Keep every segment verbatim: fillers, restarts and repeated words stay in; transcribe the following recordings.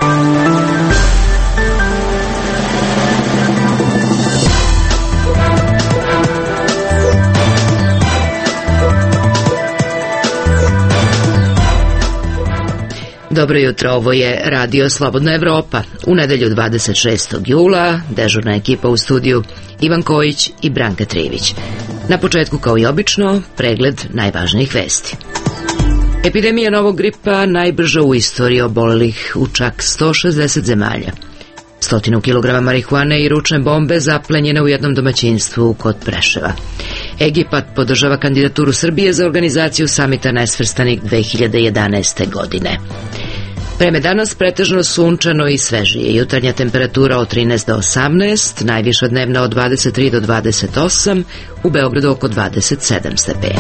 Dobro jutro, ovo je Radio Slobodna Evropa. U nedelju dvadeset šestog jula dežurna ekipa u studiju Ivan Kojić i Branka Trivić. Na početku, kao i obično, pregled najvažnijih vesti. Epidemija novog gripa najbrža u istoriji, obolelih u čak sto šezdeset zemalja. Stotinu kilograma marihuane i ručne bombe zaplenjene u jednom domaćinstvu kod Preševa. Egipat podržava kandidaturu Srbije za organizaciju samita nesvrstanih dve hiljade jedanaeste. godine. Vreme danas pretežno sunčano i svežije. Jutarnja temperatura od trinaest do osamnaest, najviša dnevna od dvadeset tri do dvadeset osam, u Beogradu oko dvadeset sedam stepeni.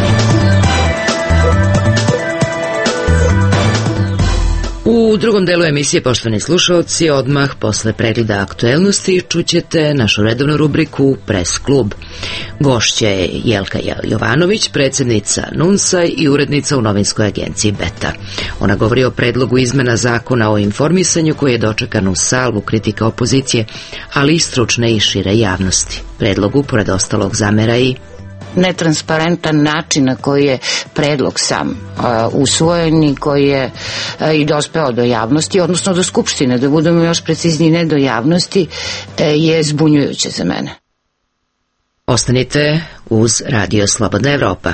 U drugom delu emisije, poštovani slušalci, odmah posle pregleda aktuelnosti čućete našu redovnu rubriku Pres klub. Gošća je Jelka Jovanović, predsjednica NUNS-a i urednica u novinskoj agenciji Beta. Ona govori o predlogu izmena zakona o informisanju koji je dočekan u salvu kritika opozicije, ali i stručne i šire javnosti. Predlogu, pored ostalog, zamera i netransparentan način na koji je predlog sam uh, usvojen i koji je uh, i dospeo do javnosti, odnosno do Skupštine, da budemo još precizniji, ne do javnosti, uh, je zbunjujuće za mene. Ostanite uz Radio Slobodna Evropa.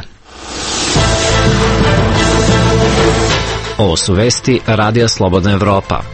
Ovo su vesti Radija Slobodna Evropa.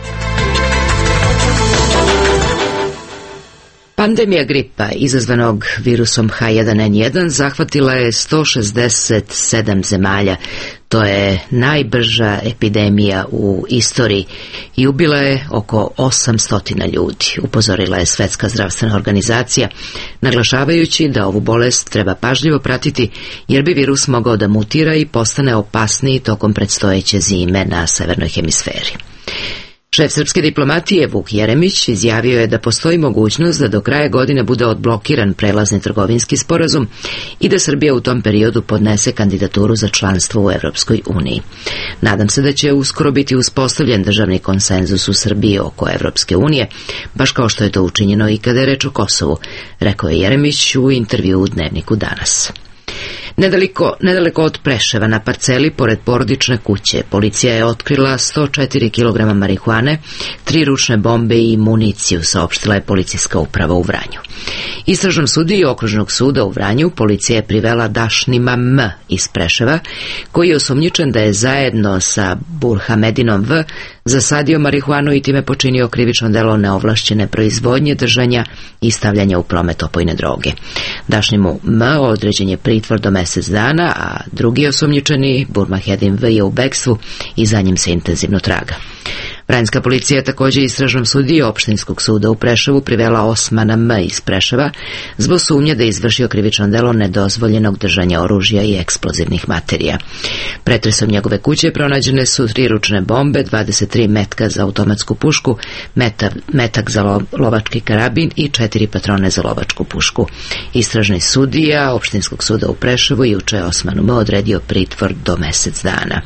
Pandemija gripa izazvanog virusom H jedan N jedan zahvatila je sto šezdeset sedam zemalja. To je najbrža epidemija u istoriji i ubila je oko osamsto ljudi, upozorila je Svetska zdravstvena organizacija, naglašavajući da ovu bolest treba pažljivo pratiti jer bi virus mogao da mutira i postane opasniji tokom predstojeće zime na severnoj hemisferi. Šef srpske diplomatije Vuk Jeremić izjavio je da postoji mogućnost da do kraja godine bude odblokiran prelazni trgovinski sporazum i da Srbija u tom periodu podnese kandidaturu za članstvo u Evropskoj uniji. Nadam se da će uskoro biti uspostavljen državni konsenzus u Srbiji oko Evropske unije, baš kao što je to učinjeno i kada je reč o Kosovu, rekao je Jeremić u intervju u Dnevniku Danas. Nedaleko, nedaleko od Preševa na parceli pored porodične kuće policija je otkrila sto četiri kilograma marihuane, tri ručne bombe i municiju, saopštila je policijska uprava u Vranju. Istražnom sudiji Okružnog suda u Vranju policija je privela Dašnima M iz Preševa, koji je osumnjičen da je zajedno sa Burhamedinom V zasadio marihuanu i time počinio krivično delo neovlašćene proizvodnje, držanja i stavljanja u promet opojne droge. Dašnimu M određen je pritvor do mesec dana, a drugi osumnjičeni, Burhamedin V, je u bekstvu i za njim se intenzivno traga. Vranjska policija je također istražnom sudiji Opštinskog suda u Preševu privela Osmana M iz Preševa zbog sumnje da je izvršio krivično delo nedozvoljenog držanja oružja i eksplozivnih materija. Pretresom njegove kuće pronađene su tri ručne bombe, dvadeset tri metka za automatsku pušku, meta, metak za lo, lovački karabin i četiri patrone za lovačku pušku. Istražni sudija Opštinskog suda u Preševu juče je Osmanu M odredio pritvor do mesec dana.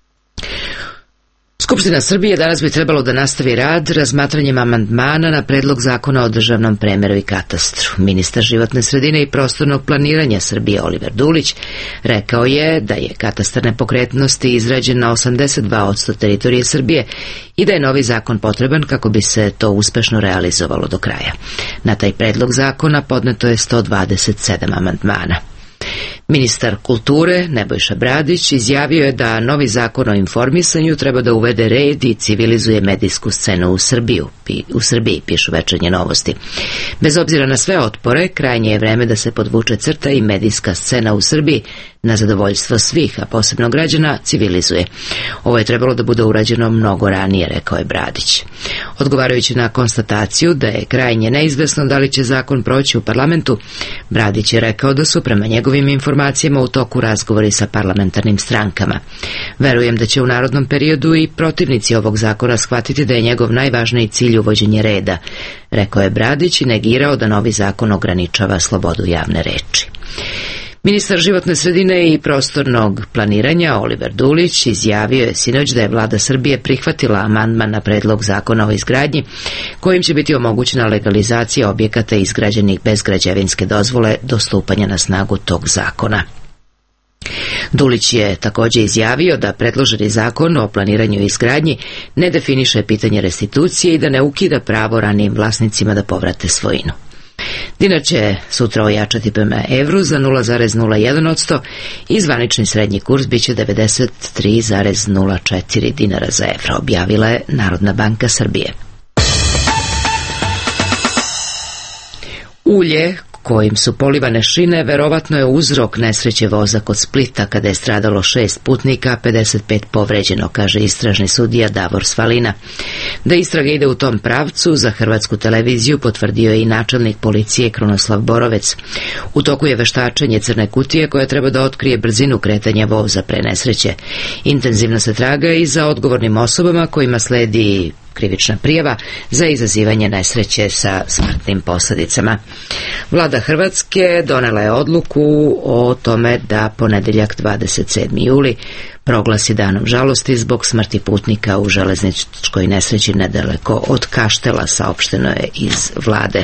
Skupština Srbije danas bi trebalo da nastavi rad razmatranjem amandmana na predlog zakona o državnom premeru i katastru. Ministar životne sredine i prostornog planiranja Srbije Oliver Dulić rekao je da je katastar nepokretnosti izrađen na osamdeset dva posto teritorije Srbije i da je novi zakon potreban kako bi se to uspešno realizovalo do kraja. Na taj predlog zakona podneto je sto dvadeset sedam amandmana. Ministar kulture Nebojša Bradić izjavio je da novi zakon o informisanju treba da uvede red i civilizuje medijsku scenu u Srbiju, u Srbiji, pišu Večernje novosti. Bez obzira na sve otpore, krajnje je vreme da se podvuče crta i medijska scena u Srbiji na zadovoljstvo svih, a posebno građana, civilizuje. Ovo je trebalo da bude urađeno mnogo ranije, rekao je Bradić. Odgovarajući na konstataciju da je krajnje neizvesno da li će zakon proći u parlamentu, Bradić je rekao da su prema njegovim informacijama u toku razgovori sa parlamentarnim strankama. Verujem da će u narodnom periodu i protivnici ovog zakona shvatiti da je njegov najvažniji cilj uvođenje reda, rekao je Bradić i negirao da novi zakon ograničava slobodu javne reči. Ministar životne sredine i prostornog planiranja Oliver Dulić izjavio je sinoć da je vlada Srbije prihvatila amandman na predlog zakona o izgradnji kojim će biti omogućena legalizacija objekata izgrađenih bez građevinske dozvole do stupanja na snagu tog zakona. Dulić je također izjavio da predloženi zakon o planiranju i izgradnji ne definiše pitanje restitucije i da ne ukida pravo ranijim vlasnicima da povrate svojinu. Dinar će sutra ojačati prema evru za nula zarez nula jedan posto i zvanični srednji kurs biće devedeset tri zarez nula četiri dinara za evro, objavila je Narodna banka Srbije. Ulje kojim su polivane šine verovatno je uzrok nesreće voza kod Splita kada je stradalo šest putnika, a pedeset pet povređeno, kaže istražni sudija Davor Svalina. Da istraga ide u tom pravcu, za Hrvatsku televiziju potvrdio je i načelnik policije Krunoslav Borovec. U toku je veštačenje crne kutije koja treba da otkrije brzinu kretanja voza pre nesreće. Intenzivno se traga i za odgovornim osobama kojima sledi krivična prijava za izazivanje nesreće sa smrtnim posljedicama. Vlada Hrvatske donela je odluku o tome da ponedeljak dvadeset sedmi juli proglasi danom žalosti zbog smrti putnika u železničkoj nesreći nedaleko od Kaštela, saopšteno je iz vlade.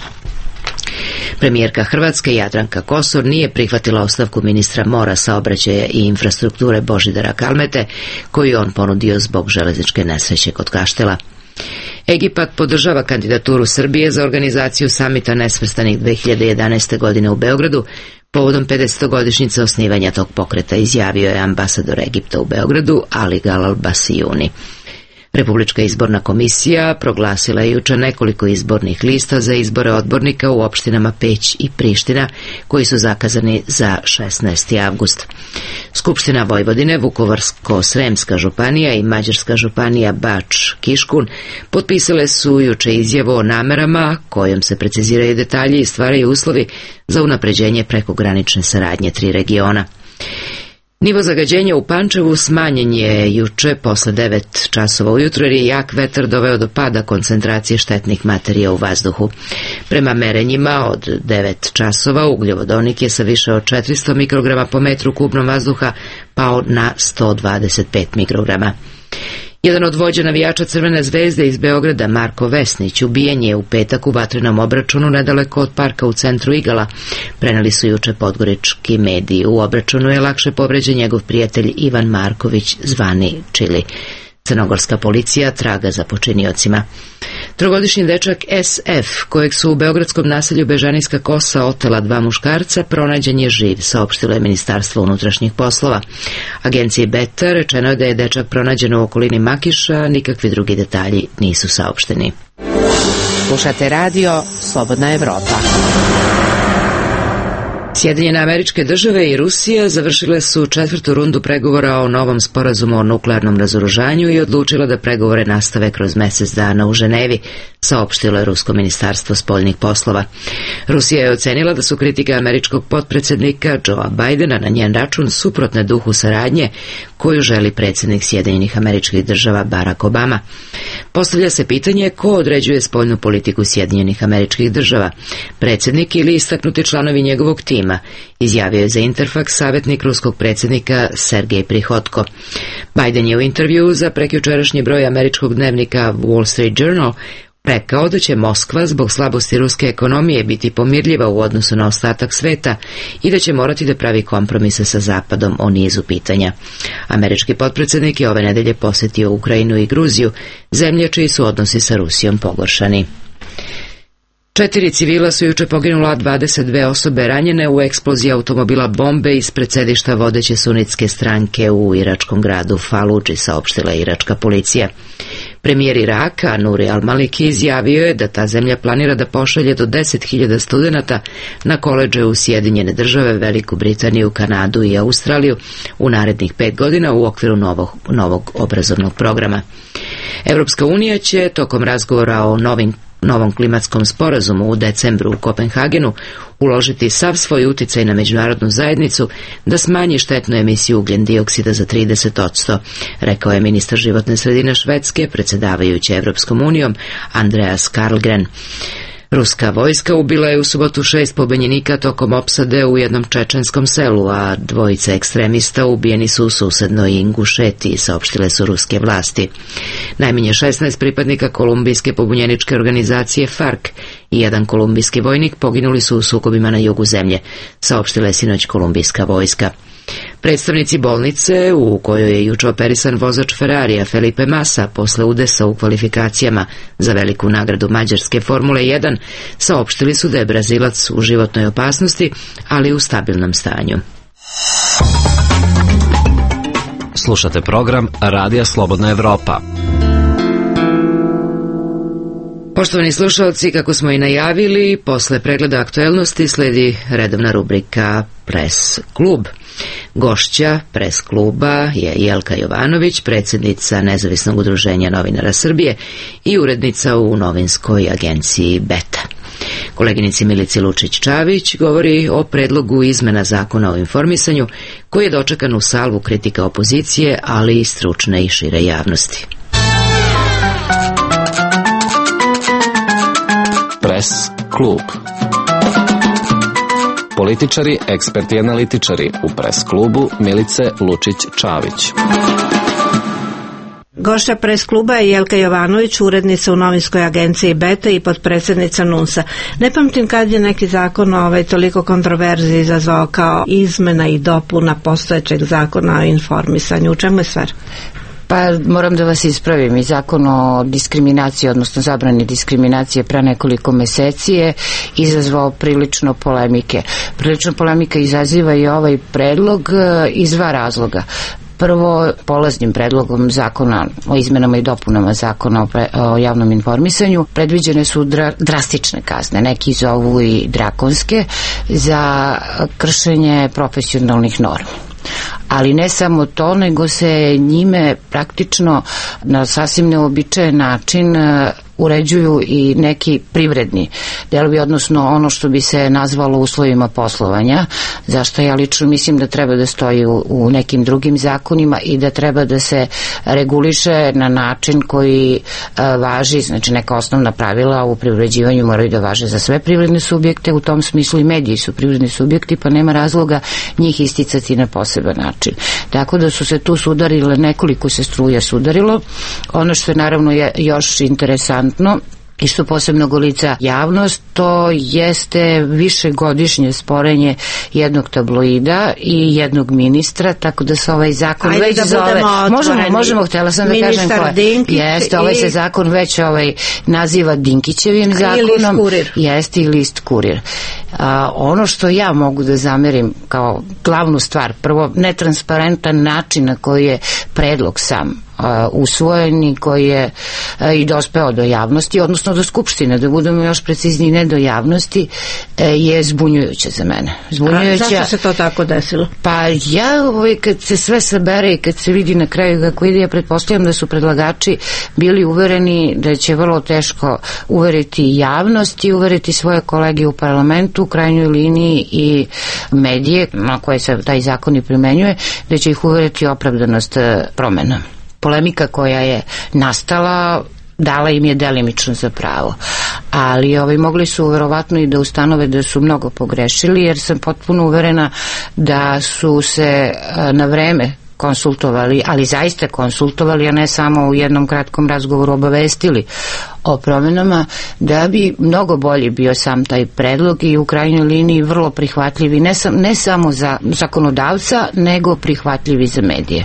Premijerka Hrvatske Jadranka Kosor nije prihvatila ostavku ministra mora, saobraćaja i infrastrukture Božidara Kalmete, koju on ponudio zbog železničke nesreće kod Kaštela. Egipat podržava kandidaturu Srbije za organizaciju samita nesvrstanih dve hiljade jedanaeste. godine u Beogradu povodom pedesetogodišnjice osnivanja tog pokreta, izjavio je ambasador Egipta u Beogradu Ali Galal Basijuni. Republička izborna komisija proglasila je juče nekoliko izbornih lista za izbore odbornika u opštinama Peć i Priština, koji su zakazani za šesnaesti avgust. Skupština Vojvodine, Vukovarsko-Sremska županija i Mađarska županija Bač-Kiškun potpisale su juče izjavu o namerama kojom se preciziraju detalji i stvaraju uslovi za unapređenje prekogranične saradnje tri regiona. Nivo zagađenja u Pančevu smanjen je juče posle devet časova ujutro jer je jak vetar doveo do pada koncentracije štetnih materija u vazduhu. Prema merenjima od devet časova ugljovodonik je sa više od četiristo mikrograma po metru kubnom vazduha pao na sto dvadeset pet mikrograma. Jedan od vođa navijača Crvene zvezde iz Beograda, Marko Vesnić, ubijen je u petak u vatrenom obračunu nedaleko od parka u centru Igala, preneli su juče podgorički mediji. U obračunu je lakše povređen njegov prijatelj Ivan Marković, zvani Čili. Crnogorska policija traga za počiniocima. Trogodišnji dečak S F, kojeg su u beogradskom naselju Bežanijska Kosa otela dva muškarca, pronađen je živ, saopštilo je Ministarstvo unutrašnjih poslova. Agenciji Beta rečeno je da je dečak pronađen u okolini Makiša, nikakvi drugi detalji nisu saopšteni. Slušate radio Slobodna Evropa. Sjedinjene Američke Države i Rusija završile su četvrtu rundu pregovora o novom sporazumu o nuklearnom razoružanju i odlučile da pregovore nastave kroz mjesec dana u Ženevi, saopštilo je Rusko ministarstvo spoljnih poslova. Rusija je ocenila da su kritike američkog potpredsjednika Joea Bidena na njen račun suprotne duhu saradnje koju želi predsjednik Sjedinjenih Američkih Država Barack Obama. Postavlja se pitanje ko određuje spoljnu politiku Sjedinjenih Američkih Država, predsjednik ili istaknuti članovi njegovog tima, izjavio je za Interfax savjetnik ruskog predsjednika Sergej Prihodko. Biden je u intervjuu za prekjučerašnji broj američkog dnevnika Wall Street Journal rekao da će Moskva zbog slabosti ruske ekonomije biti pomirljiva u odnosu na ostatak sveta i da će morati da pravi kompromise sa Zapadom o nizu pitanja. Američki potpredsjednik je ove nedelje posjetio Ukrajinu i Gruziju, zemlje čiji su odnosi sa Rusijom pogoršani. Četiri civila su juče poginula, dvadeset dve osobe ranjene u eksploziji automobila bombe ispred sedišta vodeće sunitske stranke u iračkom gradu Faludži, saopštila je iračka policija. Premijer Iraka, Nuri al-Maliki, izjavio je da ta zemlja planira da pošalje do deset hiljada studenata na koledže u Sjedinjene Države, Veliku Britaniju, Kanadu i Australiju u narednih pet godina u okviru novog, novog obrazovnog programa. Europska unija će tokom razgovora o novim novom klimatskom sporazumu u decembru u Kopenhagenu uložiti sav svoj uticaj na međunarodnu zajednicu da smanji štetnu emisiju ugljen dioksida za trideset posto, rekao je ministar životne sredine Švedske, predsjedavajući Evropskom unijom, Andreas Karlgren. Ruska vojska ubila je u subotu šest pobunjenika tokom opsade u jednom čečenskom selu, a dvojica ekstremista ubijeni su u susednoj Ingušetiji, saopštile su ruske vlasti. Najmanje šesnaest pripadnika kolumbijske pobunjeničke organizacije FARC i jedan kolumbijski vojnik poginuli su u sukobima na jugu zemlje, saopštila je sinoć kolumbijska vojska. Predstavnici bolnice, u kojoj je juče operisan vozač Ferrarija Felipe Massa posle udesa u kvalifikacijama za veliku nagradu mađarske Formule jedan, saopštili su da je Brazilac u životnoj opasnosti, ali u stabilnom stanju. Slušate program Radija Slobodna Evropa. Poštovani slušalci, kako smo i najavili, posle pregleda aktuelnosti sledi redovna rubrika Pres klub. Gošća Pres kluba je Jelka Jovanović, predsjednica Nezavisnog udruženja novinara Srbije i urednica u novinskoj agenciji Beta. Koleginici Milici Lučić-Čavić govori o predlogu izmena zakona o informisanju koji je dočekan u salvu kritika opozicije, ali i stručne i šire javnosti. Pres klub. Političari, eksperti i analitičari u Pres klubu Milice Lučić-Čavić. Gošća Pres kluba je Jelka Jovanović, urednica u novinskoj agenciji Beta i potpredsjednica NUNS-a. Ne pamtim kad je neki zakon ovaj, toliko kontroverzi izazvao kao izmena i dopuna postojećeg zakona o informisanju. U čemu je stvar? Pa moram da vas ispravim, i zakon o diskriminaciji, odnosno zabrani diskriminacije pre nekoliko meseci je izazvao prilično polemike. Prilično polemika izaziva i ovaj predlog iz dva razloga. Prvo, polaznim predlogom zakona o izmenama i dopunama zakona o, pre, o javnom informisanju predviđene su dra, drastične kazne, neki zovu i drakonske, za kršenje profesionalnih normi. Ali ne samo to, nego se njime praktično na sasvim neobičajen način uređuju i neki privredni delovi, odnosno ono što bi se nazvalo uslovima poslovanja, zašto ja lično mislim da treba da stoji u, u nekim drugim zakonima i da treba da se reguliše na način koji a, važi, znači neka osnovna pravila u privređivanju moraju da važe za sve privredne subjekte, u tom smislu i mediji su privredni subjekti, pa nema razloga njih isticati na poseban način. Tako da su se tu sudarile, nekoliko se struja sudarilo. Ono što je naravno je još interesantno i što posebno golica javnost, to jeste višegodišnje sporenje jednog tabloida i jednog ministra, tako da se ovaj zakon Ajde već da zove, možemo, možemo, htjela sam da kažem ko jeste, ovaj se zakon već ovaj naziva Dinkićevim zakonom, jeste i list Kurir. A, ono što ja mogu da zamerim kao glavnu stvar, prvo netransparentan način na koji je predlog sam Uh, usvojen i koji je uh, i dospeo do javnosti, odnosno do Skupštine, da budemo još precizniji, ne do javnosti, uh, je zbunjujuće za mene. Zbunjujuće. A zašto se to tako desilo? Pa ja, ovaj, kad se sve sabere i kad se vidi na kraju kako ide, ja pretpostavljam da su predlagači bili uvereni da će vrlo teško uveriti javnost i uveriti svoje kolege u parlamentu, u krajnjoj liniji i medije na koje se taj zakon i primenjuje, da će ih uveriti opravdanost uh, promena. Polemika koja je nastala dala im je delimično za pravo, ali ovaj, mogli su verovatno i da ustanove da su mnogo pogrešili, jer sam potpuno uverena da su se na vreme konsultovali, ali zaista konsultovali, a ne samo u jednom kratkom razgovoru obavestili o promjenama, da bi mnogo bolji bio sam taj predlog i u krajnjoj liniji vrlo prihvatljivi ne, sam, ne samo za zakonodavca, nego prihvatljivi za medije.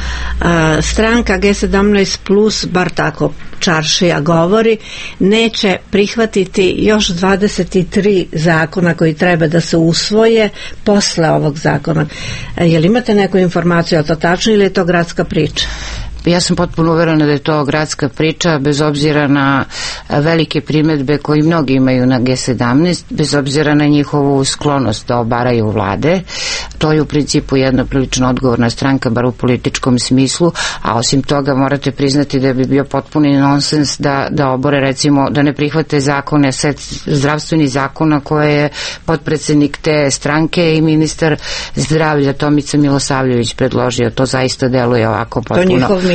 A, stranka G sedamnaest plus, bar tako Čaršija govori, neće prihvatiti još dvadeset tri zakona koji treba da se usvoje posle ovog zakona. A, jel imate neku informaciju o to tačno ili je to gradska priča? Ja sam potpuno uverena da je to gradska priča, bez obzira na velike primedbe koji mnogi imaju na G sedamnaest, bez obzira na njihovu sklonost da obaraju vlade. To je u principu jedna prilično odgovorna stranka, bar u političkom smislu, a osim toga morate priznati da bi bio potpuni nonsens da, da obore, recimo, da ne prihvate zakone, set zdravstvenih zakona koje je potpredsednik te stranke i ministar zdravlja Tomica Milosavljević predložio. To zaista deluje ovako potpuno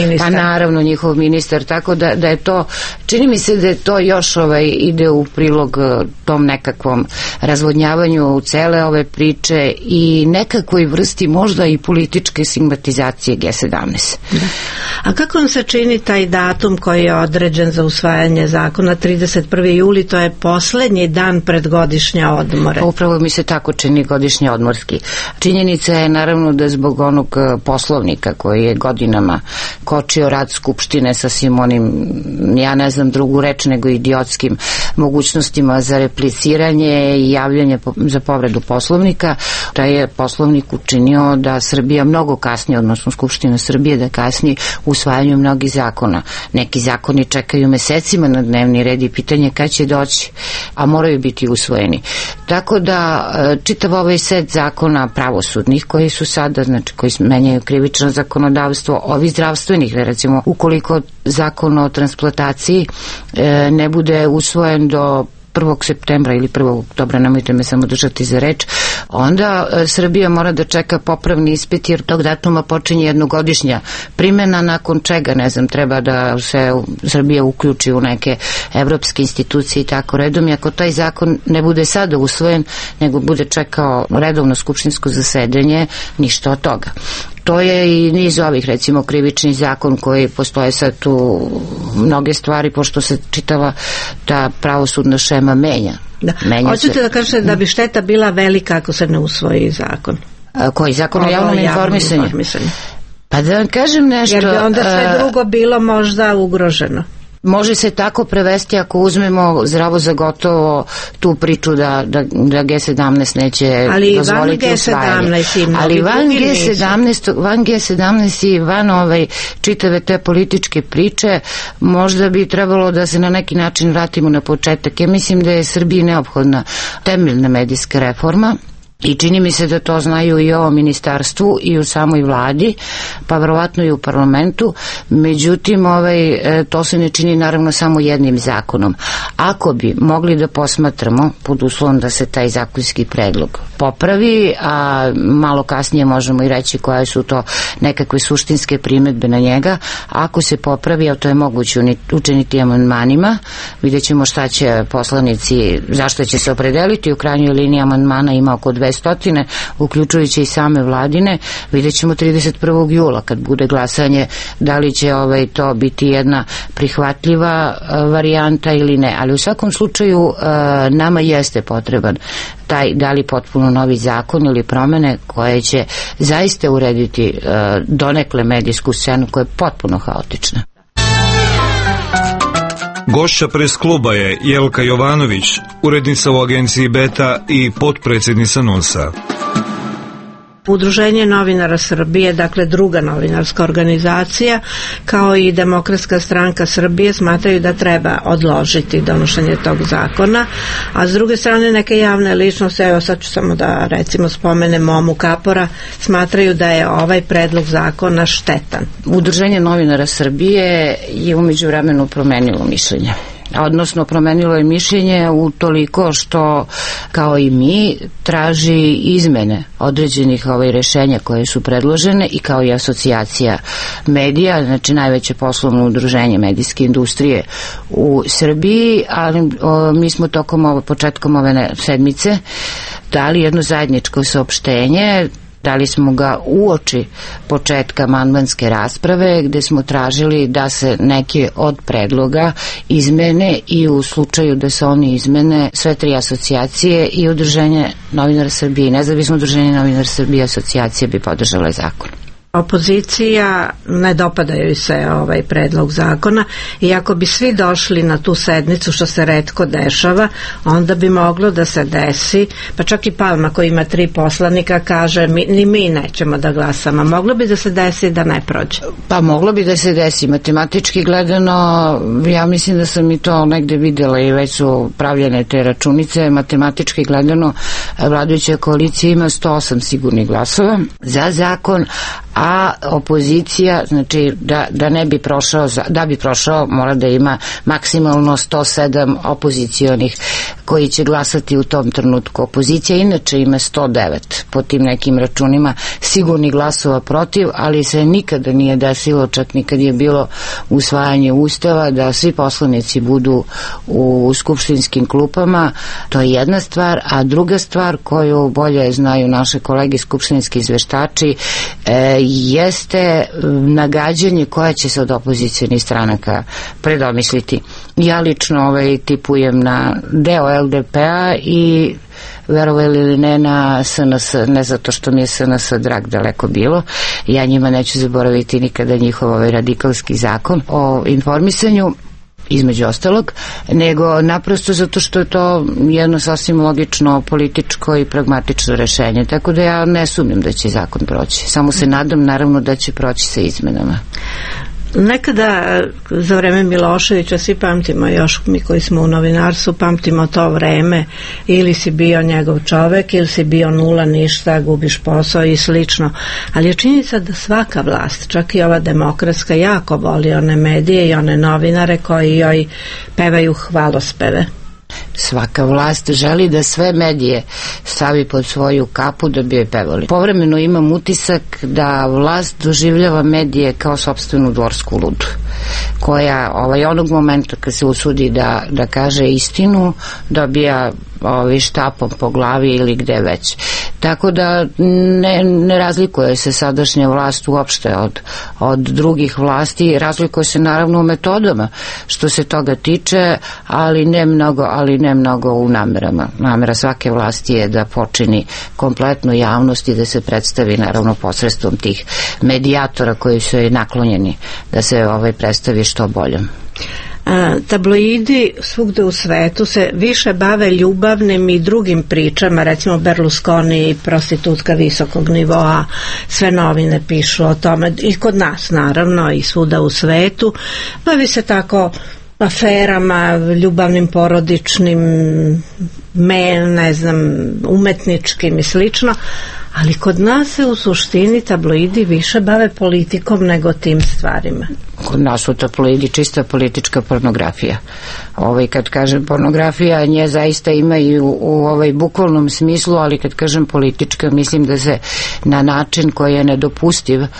ministar. Pa naravno njihov ministar, tako da, da je to, čini mi se da je to još ovaj, ide u prilog tom nekakvom razvodnjavanju cele ove priče i nekakvoj vrsti možda i političke stigmatizacije G sedamnaest. Da. A kako vam se čini taj datum koji je određen za usvajanje zakona, trideset prvi juli, to je poslednji dan pred godišnje odmore? Pa upravo mi se tako čini godišnje odmorski. Činjenica je naravno da zbog onog poslovnika koji je godinama kočio rad Skupštine sa svim onim, ja ne znam drugu reč nego idiotskim mogućnostima za repliciranje i javljanje za povredu poslovnika, da je poslovnik učinio da Srbija mnogo kasnije, odnosno Skupština Srbije da kasnije usvajanju mnogih zakona. Neki zakoni čekaju mesecima na dnevni red i pitanje kad će doći, a moraju biti usvojeni. Tako da čitav ovaj set zakona pravosudnih koji su sada, znači koji menjaju krivično zakonodavstvo, ovi zdravstvenih, recimo ukoliko zakon o transplantaciji e, ne bude usvojen do prvog septembra ili prvog oktobra, nemojte me samo držati za reč, onda e, Srbija mora da čeka popravni ispit jer tog datuma počinje jednogodišnja primjena, nakon čega, ne znam, treba da se Srbija uključi u neke evropske institucije i tako redom, i ako taj zakon ne bude sada usvojen, nego bude čekao redovno skupštinsko zasedanje, ništa od toga. To je i niz ovih, recimo krivični zakon koji postoje sad tu mnoge stvari, pošto se čitava ta pravosudna šema menja. Da. menja Hoćete se. da kažete da bi šteta bila velika ako se ne usvoji zakon? A, koji zakon o javnom informisanju? Pa da vam kažem nešto. Jer bi onda sve drugo bilo možda ugroženo. Može se tako prevesti ako uzmemo zdravo za gotovo tu priču da, da, da G sedamnaest neće ali dozvoliti usvajanje. Ali van G sedamnaest, van G sedamnaest i van ovaj, čitave te političke priče možda bi trebalo da se na neki način vratimo na početak. Ja mislim da je Srbiji neophodna temeljna medijska reforma. I čini mi se da to znaju i u ovom ministarstvu i u samoj vladi, pa verovatno i u parlamentu. Međutim, ovaj, to se ne čini naravno samo jednim zakonom. Ako bi mogli da posmatramo, pod uslovom da se taj zakonski predlog popravi, a malo kasnije možemo i reći koje su to nekakve suštinske primedbe na njega, ako se popravi, a to je moguće učiniti amandmanima, vidjet ćemo šta će poslanici, zašto će se opredeliti, u krajnjoj liniji amandmana ima oko dvesta, uključujući i same vladine, vidjet ćemo trideset prvog jula kad bude glasanje da li će ovaj, to biti jedna prihvatljiva uh, varijanta ili ne, ali u svakom slučaju uh, nama jeste potreban taj da li potpuno novi zakon ili promene koje će zaista urediti uh, donekle medijsku scenu koja je potpuno haotična. Gošća pres kluba je Jelka Jovanović, urednica u agenciji Beta i potpredsjednica N U N S-a. Udruženje novinara Srbije, dakle druga novinarska organizacija, kao i Demokratska stranka Srbije smatraju da treba odložiti donošenje tog zakona, a s druge strane neke javne ličnosti, evo sad ću samo da recimo spomenem Momu Kapora, smatraju da je ovaj predlog zakona štetan. Udruženje novinara Srbije je umeđu vremenu promenilo mišljenje. Odnosno promenilo je mišljenje u toliko što kao i mi traži izmene određenih ovaj rešenja koje su predložene i kao i asocijacija medija, znači najveće poslovno udruženje medijske industrije u Srbiji, ali o, mi smo tokom ovo, početkom ove sedmice dali jedno zajedničko saopštenje. Dali smo ga uoči početka amandmanske rasprave gde smo tražili da se neke od predloga izmene i u slučaju da se oni izmene sve tri asocijacije i udruženje novinara Srbije i nezavisno udruženje novinara Srbije asocijacije bi podržale zakon. Opozicija ne dopadaju se ovaj predlog zakona i ako bi svi došli na tu sednicu, što se retko dešava, onda bi moglo da se desi, pa čak i Palma koji ima tri poslanika kaže mi, ni mi nećemo da glasamo. Moglo bi da se desi da ne prođe? Pa moglo bi da se desi. Matematički gledano, ja mislim da sam i to negde videla i već su pravljene te računice, matematički gledano vladajuća koalicija ima sto osam sigurnih glasova za zakon, a opozicija, znači da, da ne bi prošao, da bi prošao mora da ima maksimalno sto sedam opozicionih koji će glasati u tom trenutku. Opozicija inače ima sto devet po tim nekim računima sigurnih glasova protiv, ali se nikada nije desilo, čak ni kad je bilo usvajanje ustava, da svi poslanici budu u skupštinskim klupama. To je jedna stvar, a druga stvar koju bolje znaju naše kolege skupštinski izveštači e, jeste nagađanje koja će se od opozicijnih stranaka predomisliti. Ja lično ovaj, tipujem na deo L D P-a i verovali ili ne na S N S, ne zato što mi je S N S drag daleko bilo, ja njima neću zaboraviti nikada njihov ovaj radikalski zakon o informisanju, između ostalog, nego naprosto zato što je to jedno sasvim logično političko i pragmatično rešenje, tako da ja ne sumnjam da će zakon proći, samo se nadam naravno da će proći sa izmenama. Nekada za vreme Miloševića svi pamtimo, još mi koji smo u novinarstvu pamtimo to vreme, ili si bio njegov čovek ili si bio nula, ništa, gubiš posao i slično, ali je činjenica da svaka vlast, čak i ova demokratska, jako voli one medije i one novinare koji joj pevaju hvalospeve. Svaka vlast želi da sve medije stavi pod svoju kapu da bi joj pevali. Povremeno imam utisak da vlast doživljava medije kao sopstvenu dvorsku ludu, koja ovaj, onog momenta kad se usudi da, da kaže istinu, dobija ovaj, štapom po glavi ili gde već. Tako da ne, ne razlikuje se sadašnja vlast uopšte od, od drugih vlasti, razlikuje se naravno u metodama što se toga tiče, ali ne mnogo, ali ne mnogo u namerama. Namera svake vlasti je da počini kompletnu javnost i da se predstavi naravno posredstvom tih medijatora koji su joj naklonjeni da se ovaj predstavi što boljom. A, tabloidi svugde u svetu se više bave ljubavnim i drugim pričama, recimo Berlusconi i prostitutka visokog nivoa, sve novine pišu o tome i kod nas naravno i svuda u svetu, bavi se tako aferama, ljubavnim, porodičnim, me, ne znam, umetničkim i slično, ali kod nas se u suštini tabloidi više bave politikom nego tim stvarima. Kod nas su tabloidi čista politička pornografija. Ovaj, kad kažem pornografija, nje zaista ima i u, u ovaj bukvalnom smislu, ali kad kažem politička, mislim da se na način koji je nedopustiv e,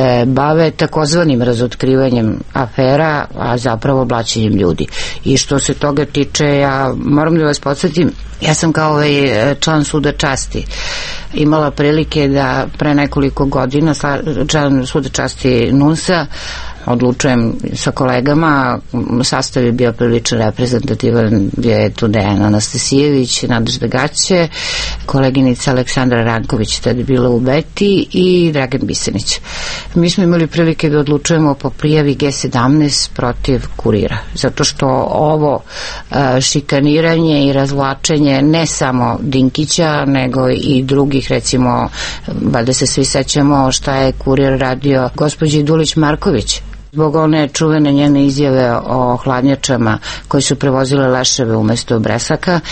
bave takozvanim razotkrivanjem afera, a zapravo blaćenjem ljudi. I što se toga tiče, ja moram da vas podsjetim, ja sam kao ovaj član suda časti imala prilike da pre nekoliko godina član suda časti N U N S-a odlučujem sa kolegama, sastav je bio prilično reprezentativan, bio je tu Dejan Anastasijević, Nadežda Gaće, koleginica Aleksandra Ranković tada je bila u Beti i Dragan Bisenić. Mi smo imali prilike da odlučujemo po prijavi G sedamnaest protiv Kurira, zato što ovo a, šikaniranje i razvlačenje ne samo Dinkića, nego i drugih, recimo, valjda se svi sećamo šta je Kurir radio gospođi Dulić Marković, zbog one čuvene njene izjave o hladnjačama koji su prevozile leševe umesto bresaka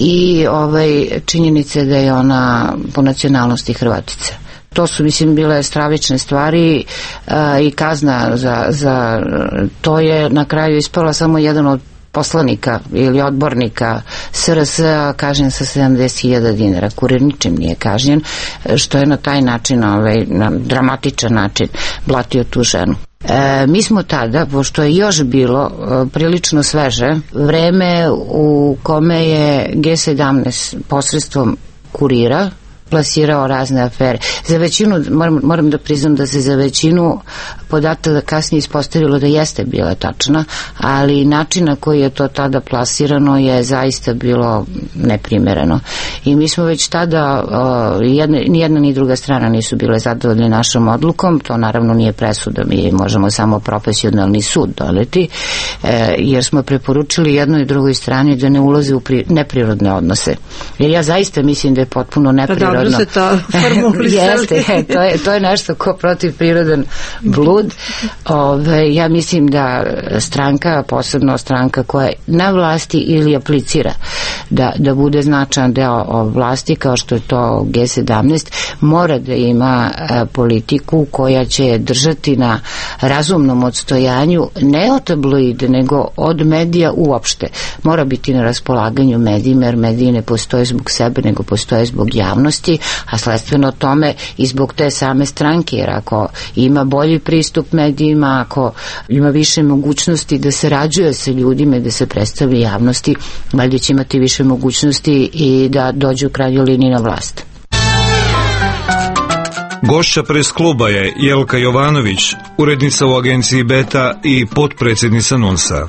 i ovaj, činjenice da je ona po nacionalnosti Hrvatica. To su, mislim, bile stravične stvari a, i kazna za, za to je na kraju ispala samo jedan od poslanika ili odbornika S R S-a kažnjen sa sedamdeset hiljada dinara. Kurir ničim nije kažnjen, što je na taj način, ovaj, na dramatičan način blatio tu ženu. E, mi smo tada, pošto je još bilo e, prilično sveže vreme u kome je G sedamnaest posredstvom Kurira plasirao razne afere. Za većinu, moram, moram da priznam da se za većinu podataka kasnije ispostavilo da jeste bila tačna, ali način na koji je to tada plasirano je zaista bilo neprimereno. I mi smo već tada, uh, jedna, ni jedna ni druga strana nisu bile zadovoljne našom odlukom, to naravno nije presuda, mi možemo samo profesionalni sud doneti, e, jer smo preporučili jednoj i drugoj strani da ne ulaze u pri, neprirodne odnose. Jer ja zaista mislim da je potpuno neprirodno protivprirodno. Dobro se to formulisali. Jeste, to je, to je nešto ko protivprirodan blud. Ove, ja mislim da stranka, posebno stranka koja je na vlasti ili aplicira da, da bude značajan deo vlasti, kao što je to G sedamnaest, mora da ima a, politiku koja će držati na razumnom odstojanju, ne od tabloide, nego od medija uopšte. Mora biti na raspolaganju medijima, jer mediji ne postoje zbog sebe, nego postoje zbog javnosti, a sledstveno tome i zbog te same stranke, jer ako ima bolji pristup medijima, ako ima više mogućnosti da se rađuje sa ljudima i da se predstavi javnosti, valjda će imati više mogućnosti i da dođu u krajnjoj liniji na vlast. Gošća pres kluba je Jelka Jovanović, urednica u agenciji Beta i potpredsjednica N U N S-a.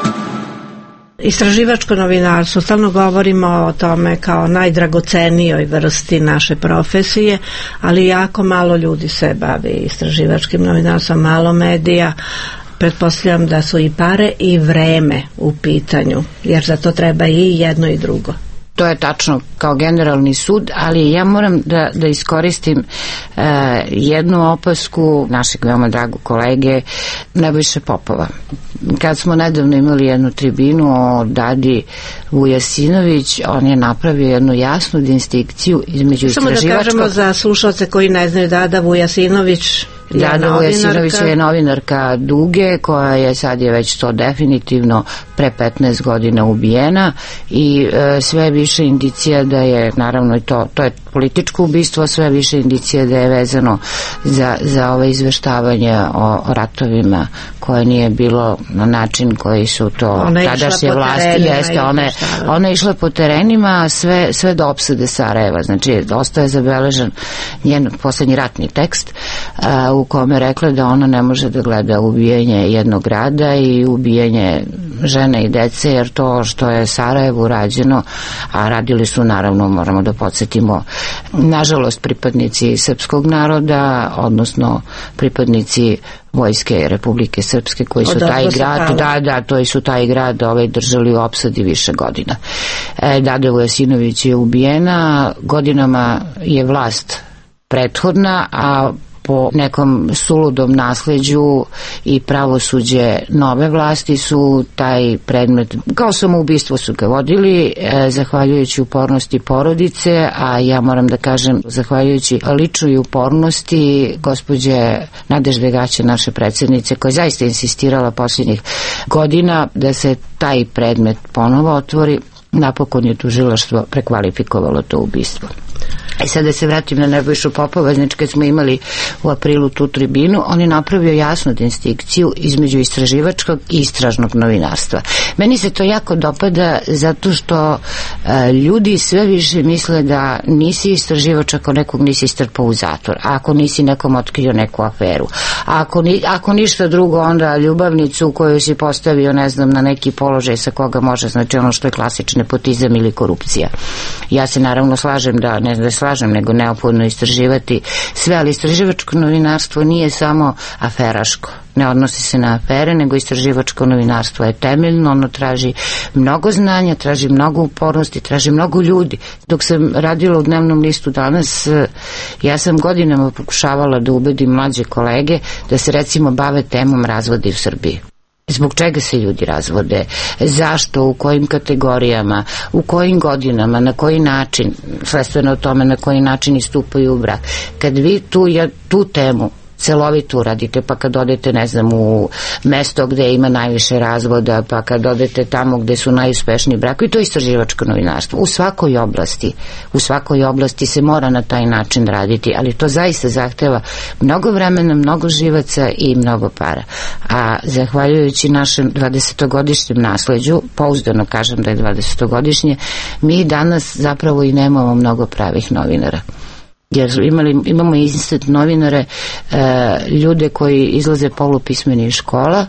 Istraživačko novinarstvo, stalno govorimo o tome kao najdragocenijoj vrsti naše profesije, ali jako malo ljudi se bavi istraživačkim novinarstvom, malo medija. Pretpostavljam da su i pare i vreme u pitanju, jer za to treba i jedno i drugo. To je tačno kao generalni sud, ali ja moram da, da iskoristim e, jednu opasku našeg veoma dragog kolege Nebojše Popova. Kad smo nedavno imali jednu tribinu o Dadi Vujasinović, on je napravio jednu jasnu distinkciju između istraživačkog... Samo da kažemo za slušalce koji ne znaju, Dada Vujasinović je Dada Vujasinović je novinarka Duge, koja je sad je već to definitivno pre petnaest godina ubijena i e, sve više indicija da je, naravno i to, to je političko ubistvo, sve više indicija da je vezano za, za ove izveštavanje o, o ratovima koje nije bilo na način koji su to tadašnje vlasti. Jeste, ona, ona je išla po terenima sve, sve do opsade Sarajeva, znači dosta je zabeležen njen poslednji ratni tekst a, u kome je rekla da ona ne može da gleda ubijanje jednog grada i ubijanje žene i dece, jer to što je Sarajevu rađeno, a radili su, naravno, moramo da podsjetimo, nažalost pripadnici srpskog naroda, odnosno pripadnici vojske Republike Srpske koji su taj grad, da, da, to su taj grad ovaj, držali u opsadi više godina. E, Dada Vujasinović je ubijena, godinama je vlast prethodna, a po nekom suludom nasleđu i pravosuđe nove vlasti su taj predmet, kao samoubistvo su ga vodili, e, zahvaljujući upornosti porodice, a ja moram da kažem, zahvaljujući ličnoj upornosti gospođe Nadežde Gaće, naše predsjednice, koja je zaista insistirala posljednjih godina da se taj predmet ponovo otvori. Napokon je tužilaštvo prekvalifikovalo to ubistvo. I sad da se vratim na Nebojšu Popova, znači kad smo imali u aprilu tu tribinu, on je napravio jasnu distinkciju između istraživačkog i istražnog novinarstva. Meni se to jako dopada zato što e, ljudi sve više misle da nisi istraživač ako nekog nisi strpao u zatvor, a ako nisi nekom otkrio neku aferu, a ako, ni, ako ništa drugo, onda ljubavnicu koju si postavio, ne znam, na neki položaj sa koga može, znači ono što je klasični nepotizam ili korupcija. Ja se naravno slažem da, ne znam da slažem, nego neophodno istraživati sve, ali istraživačko novinarstvo nije samo aferaško. Ne odnosi se na afere, nego istraživačko novinarstvo je temeljno, ono traži mnogo znanja, traži mnogo upornosti, traži mnogo ljudi. Dok sam radila u dnevnom listu danas, ja sam godinama pokušavala da ubedim mlađe kolege da se recimo bave temom razvodi u Srbiji. Zbog čega se ljudi razvode, zašto, u kojim kategorijama, u kojim godinama, na koji način, sledstveno o tome na koji način istupaju u brak. Kad vi tu, tu temu celovito uradite, pa kad odete, ne znam, u mesto gde ima najviše razvoda, pa kad odete tamo gde su najuspešniji brakovi, to je istraživačko novinarstvo. U svakoj oblasti, u svakoj oblasti se mora na taj način raditi, ali to zaista zahteva mnogo vremena, mnogo živaca i mnogo para. A zahvaljujući našem dvadesetogodišnjem nasleđu, pouzdano kažem da je dvadesetogodišnje, mi danas zapravo i nemamo mnogo pravih novinara. Jer imali, imamo instant novinare, e, ljude koji izlaze polupismeni iz škola,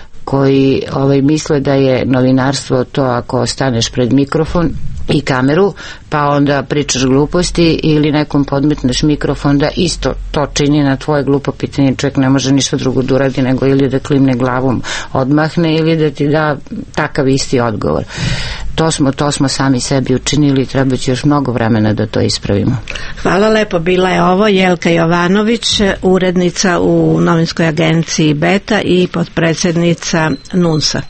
koji ovaj, misle da je novinarstvo to ako staneš pred mikrofon i kameru, pa onda pričaš gluposti ili nekom podmetneš mikrofon, da isto to čini na tvoje glupo pitanje. Čovjek ne može ništa drugo da uradi nego ili da klimne glavom odmahne ili da ti da takav isti odgovor. to smo, to smo sami sebi učinili, treba će još mnogo vremena da to ispravimo. Hvala lepo, bila je ovo Jelka Jovanović, urednica u novinskoj agenciji Beta i potpredsjednica NUNS-a.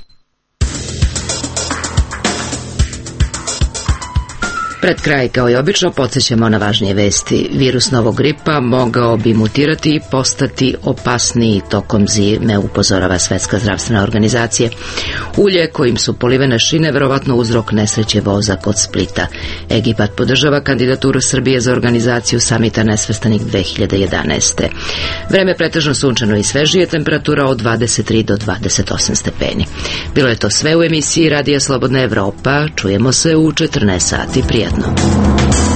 Pred kraj, kao i obično, podsjećamo na važnije vesti. Virus novog gripa mogao bi mutirati i postati opasniji tokom zime, upozorava Svetska zdravstvena organizacija. Ulje kojim su polivene šine verovatno uzrok nesreće voza kod Splita. Egipat podržava kandidaturu Srbije za organizaciju samita nesvrstanih dve hiljade jedanaeste. Vreme pretežno sunčano i svežije, temperatura od dvadeset tri do dvadeset osam stepeni. Bilo je to sve u emisiji Radija Slobodna Evropa. Čujemo se u četrnaest sati. Prijetno.